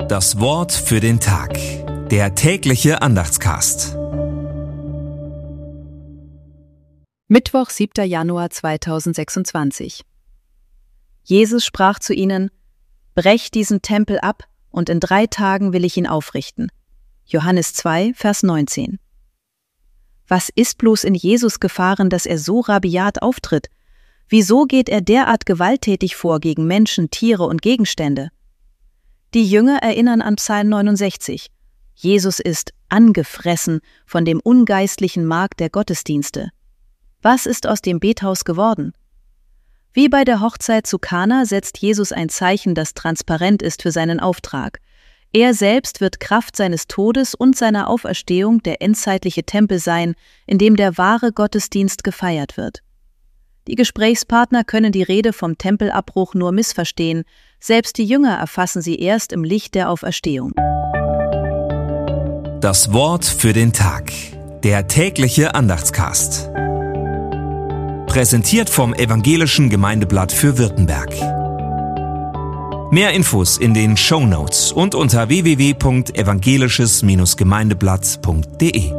Das Wort für den Tag. Der tägliche Andachtscast. Mittwoch, 7. Januar 2026. Jesus sprach zu ihnen: Brecht diesen Tempel ab, und in 3 Tagen will ich ihn aufrichten. Johannes 2, Vers 19. Was ist bloß in Jesus gefahren, dass er so rabiat auftritt? Wieso geht er derart gewalttätig vor gegen Menschen, Tiere und Gegenstände? Die Jünger erinnern an Psalm 69. Jesus ist angefressen von dem ungeistlichen Mark der Gottesdienste. Was ist aus dem Bethaus geworden? Wie bei der Hochzeit zu Kana setzt Jesus ein Zeichen, das transparent ist für seinen Auftrag. Er selbst wird Kraft seines Todes und seiner Auferstehung der endzeitliche Tempel sein, in dem der wahre Gottesdienst gefeiert wird. Die Gesprächspartner können die Rede vom Tempelabbruch nur missverstehen, selbst die Jünger erfassen sie erst im Licht der Auferstehung. Das Wort für den Tag. Der tägliche Andachtscast. Präsentiert vom Evangelischen Gemeindeblatt für Württemberg. Mehr Infos in den Shownotes und unter www.evangelisches-gemeindeblatt.de.